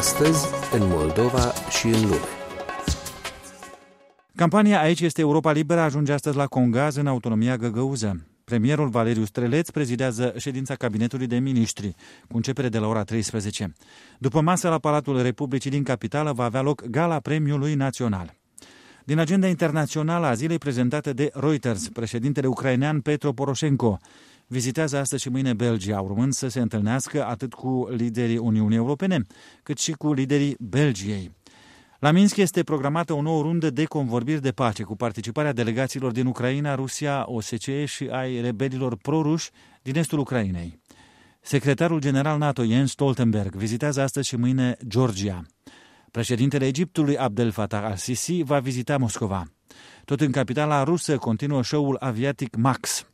Astăzi, în Moldova și în lume. Campania Aici este Europa Liberă ajunge astăzi la Congaz, în autonomia găgăuză. Premierul Valeriu Streleț prezidează ședința Cabinetului de Miniștri, cu începere de la ora 13. După masă la Palatul Republicii din capitală va avea loc Gala Premiului Național. Din agenda internațională a zilei prezentată de Reuters, președintele ucrainean Petro Poroșenko vizitează astăzi și mâine Belgia, urmând să se întâlnească atât cu liderii Uniunii Europene, cât și cu liderii Belgiei. La Minsk este programată o nouă rundă de convorbiri de pace cu participarea delegațiilor din Ucraina, Rusia, OSCE și ai rebelilor proruși din estul Ucrainei. Secretarul general NATO Jens Stoltenberg vizitează astăzi și mâine Georgia. Președintele Egiptului Abdel Fattah al-Sisi va vizita Moscova. Tot în capitala rusă continuă show-ul aviatic MAX.